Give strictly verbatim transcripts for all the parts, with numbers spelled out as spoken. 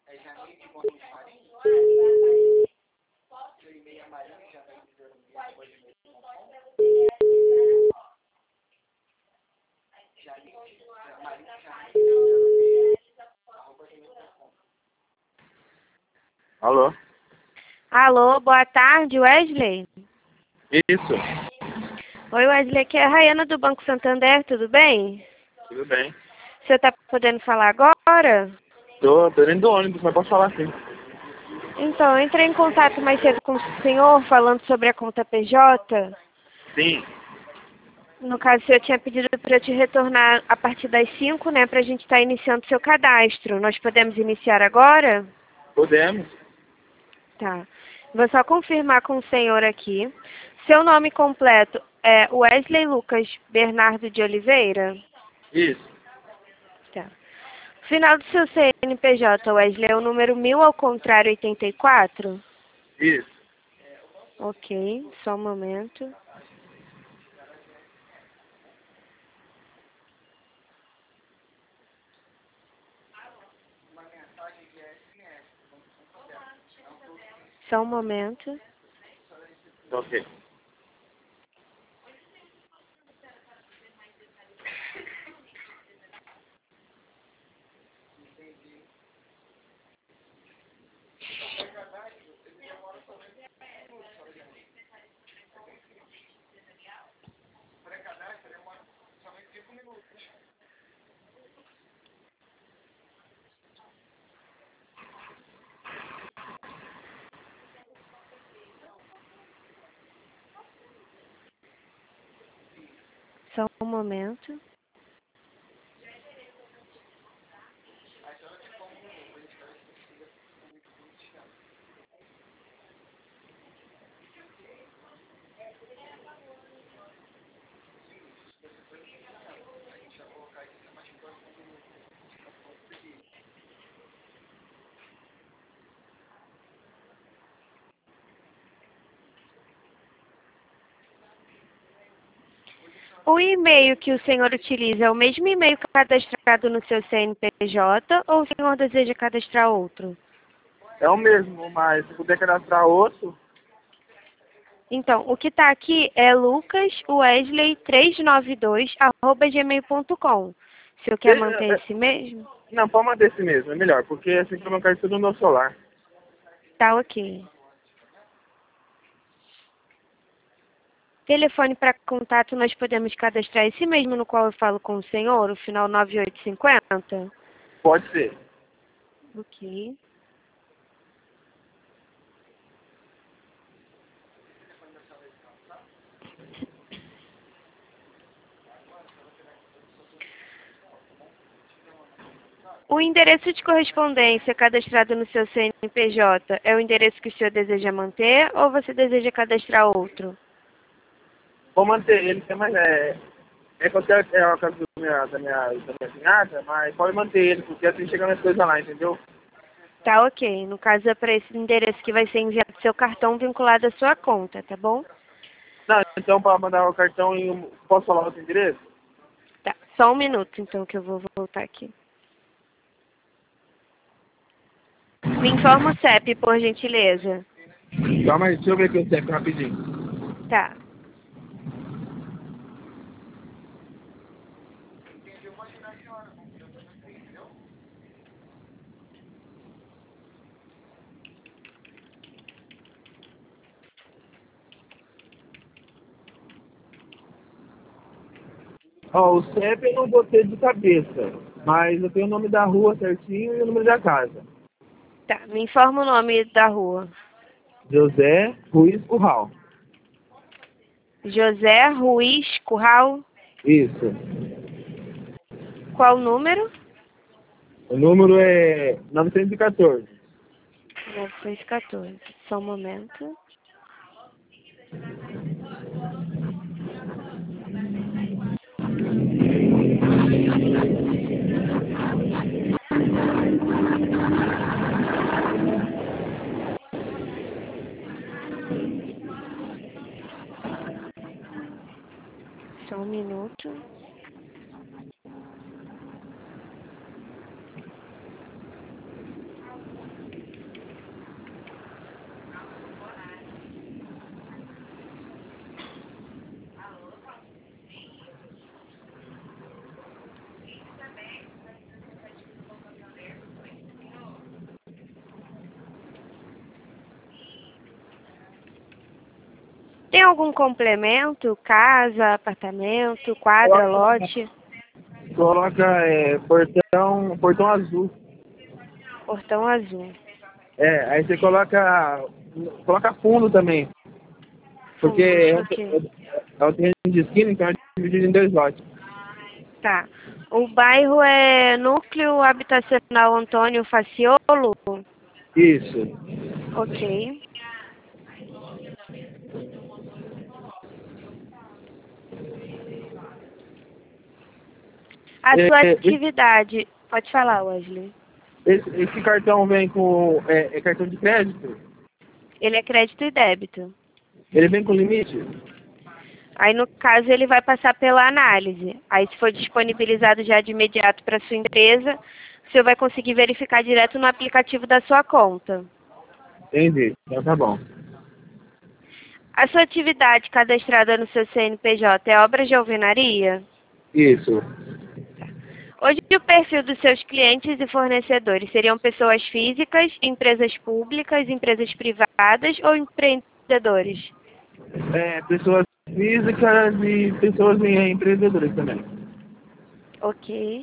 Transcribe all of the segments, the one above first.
Alô? Alô, boa tarde, Wesley. Isso. Oi, Wesley, aqui é a Rayana do Banco Santander, tudo bem? Tudo bem. Você está podendo falar agora? Tô, tô dentro do ônibus, mas posso falar sim. Então, eu entrei em contato mais cedo com o senhor, falando sobre a conta P J. Sim. No caso, o senhor tinha pedido para eu te retornar a partir das cinco, né, para a gente estar iniciando seu cadastro. Nós podemos iniciar agora? Podemos. Tá. Vou só confirmar com o senhor aqui. Seu nome completo é Wesley Lucas Bernardo de Oliveira? Isso. Tá. Final do seu C N P J, Wesley, é o número mil ao contrário oitenta e quatro? Isso. Ok, só um momento. Só um momento. Ok. Só um momento. O e-mail que o senhor utiliza é o mesmo e-mail cadastrado no seu C N P J ou o senhor deseja cadastrar outro? É o mesmo, mas se puder cadastrar outro, Então, o que está aqui é lucaswesley trezentos e noventa e dois arroba gmail ponto com. O senhor quer deixa- manter é- esse mesmo? não, pode manter esse mesmo, é melhor, porque assim que eu não quero tudo no meu celular. Tá ok. Telefone para contato, nós podemos cadastrar esse mesmo no qual eu falo com o senhor, o final nove oito cinco zero? Pode ser. Ok. O endereço de correspondência cadastrado no seu C N P J é o endereço que o senhor deseja manter ou você deseja cadastrar outro? Vou manter ele, que é mais. É, é qualquer é a casa da minha, da minha, da minha cunhada, mas pode manter ele, porque assim chegando as coisas lá, entendeu? Tá ok. No caso é para esse endereço que vai ser enviado seu cartão vinculado à sua conta, tá bom? Não, então para mandar o cartão e um- posso falar outro endereço? Tá. Só um minuto então que eu vou voltar aqui. Me informa o C E P, por gentileza. Calma aí, deixa eu ver aqui o C E P rapidinho. Tá. Ó, o C E P eu não botei de cabeça, mas eu tenho o nome da rua certinho e o número da casa. Tá. Me informa o nome da rua. José Ruiz Curral. José Ruiz Curral. Isso. Qual o número? O número é novecentos e quatorze. novecentos e quatorze. Só um momento. Só um minuto. algum complemento? Casa, apartamento, quadra, lote? Coloca é, portão, portão azul. Portão azul. É, aí você coloca, coloca fundo também. Porque é, Fundo, ok. é um terreno de esquina, então é dividido em dois lotes. Tá. O bairro é Núcleo Habitacional Antônio Faciolo? Isso. Ok. A sua É, atividade... Pode falar, Wesley. esse, esse cartão vem com é, é cartão de crédito? Ele é crédito e débito. Ele vem com limite? Aí, no caso, ele vai passar pela análise. Aí, se for disponibilizado já de imediato para sua empresa, o senhor vai conseguir verificar direto no aplicativo da sua conta. Entendi. Então tá bom. A sua atividade cadastrada no seu C N P J é obra de alvenaria? Isso. Hoje, o perfil dos seus clientes e fornecedores seriam pessoas físicas, empresas públicas, empresas privadas ou empreendedores? É, pessoas físicas e pessoas em- empreendedoras também. Ok.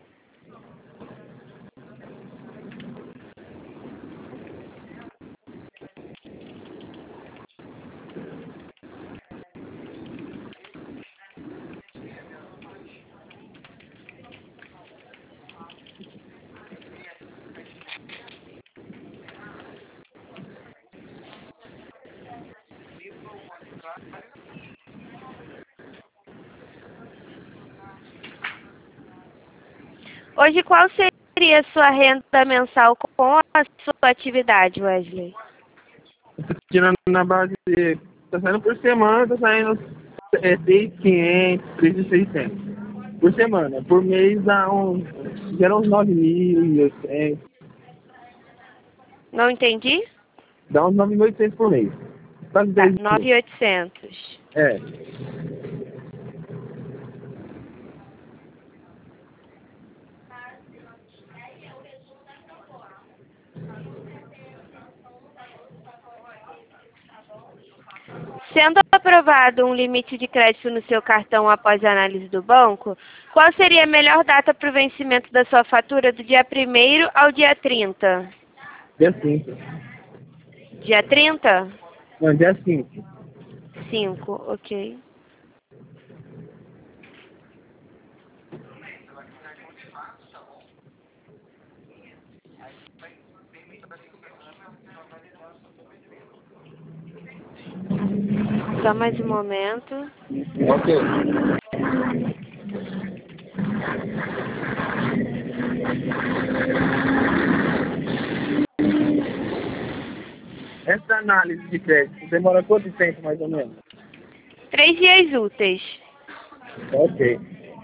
Hoje, qual seria a sua renda mensal com a sua atividade, Wesley? Tirando na base de... Tá saindo por semana, tá saindo é, seis mil e quinhentos, três mil e seiscentos. Por semana. Por mês dá uns... Gera uns nove mil e oitocentos. Não entendi? Dá uns nove mil e oitocentos por mês. Quase Tá, dez nove mil. mil e oitocentos. É. Sendo aprovado um limite de crédito no seu cartão após a análise do banco, qual seria a melhor data para o vencimento da sua fatura do dia primeiro ao dia trinta? Dia cinco. Dia trinta? Não, dia cinco. cinco, ok. Só mais um momento. Ok. Essa análise de crédito demora quanto tempo, mais ou menos? Três dias úteis. Ok.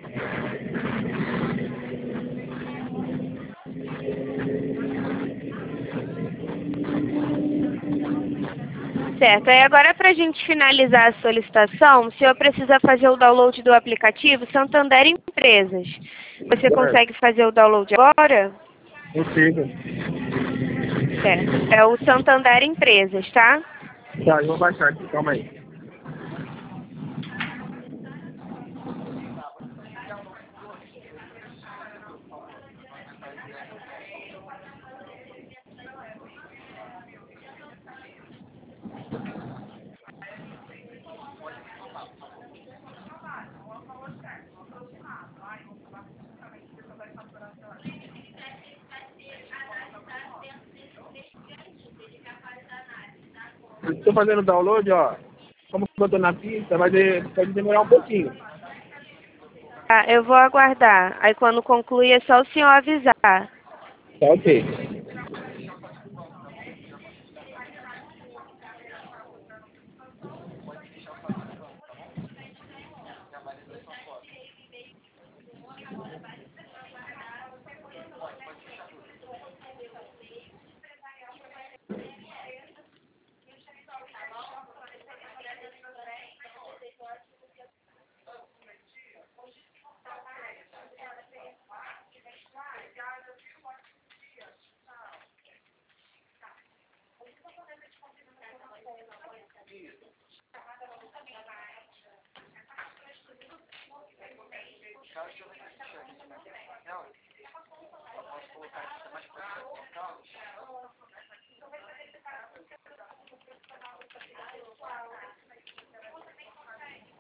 Certo. Aí agora, para a gente finalizar a solicitação, o senhor precisa fazer o download do aplicativo Santander Empresas. Você Certo. consegue fazer o download agora? Consigo. Certo. É o Santander Empresas, tá? Tá, eu vou baixar aqui, calma aí. Estou fazendo download, ó. Como eu tô na pista, vai de, pode demorar um pouquinho. Tá, eu vou aguardar. Aí quando concluir é só o senhor avisar. Tá ok.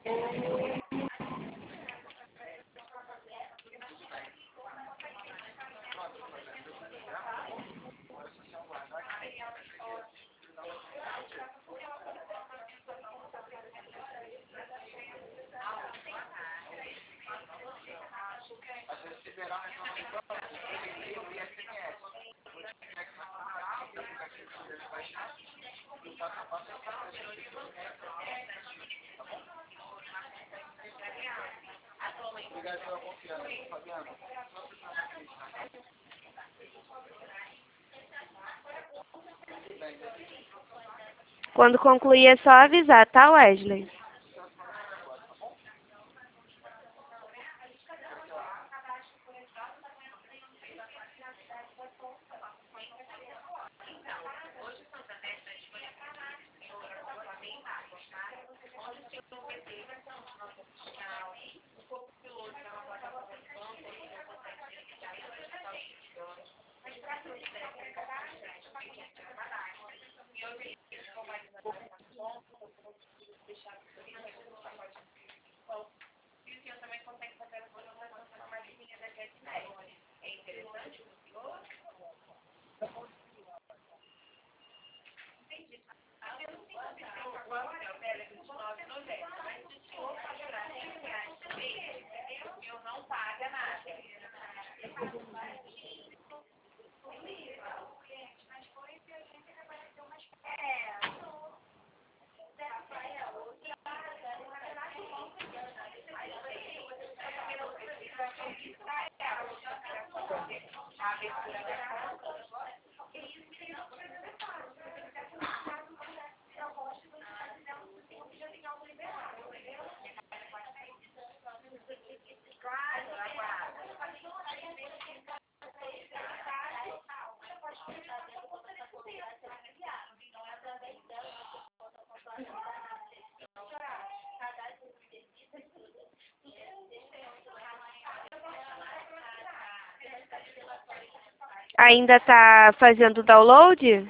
Quando concluir é só avisar, tá, Wesley? Ainda tá fazendo download?